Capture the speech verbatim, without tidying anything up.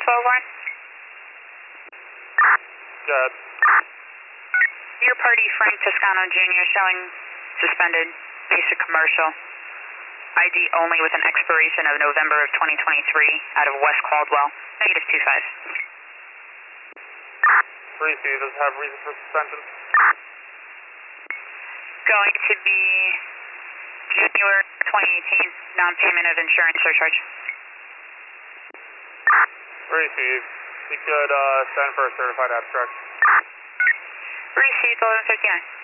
twelve one. Good. Your party, Frank Toscano Junior, showing suspended, basic commercial. I D only with an expiration of November of twenty twenty-three out of West Caldwell. Negative two five. three C, does it have reason for suspension? Going to be January twenty eighteen, non-payment of insurance surcharge. three C, we could uh, send for a certified abstract. Received eleven fifty-nine.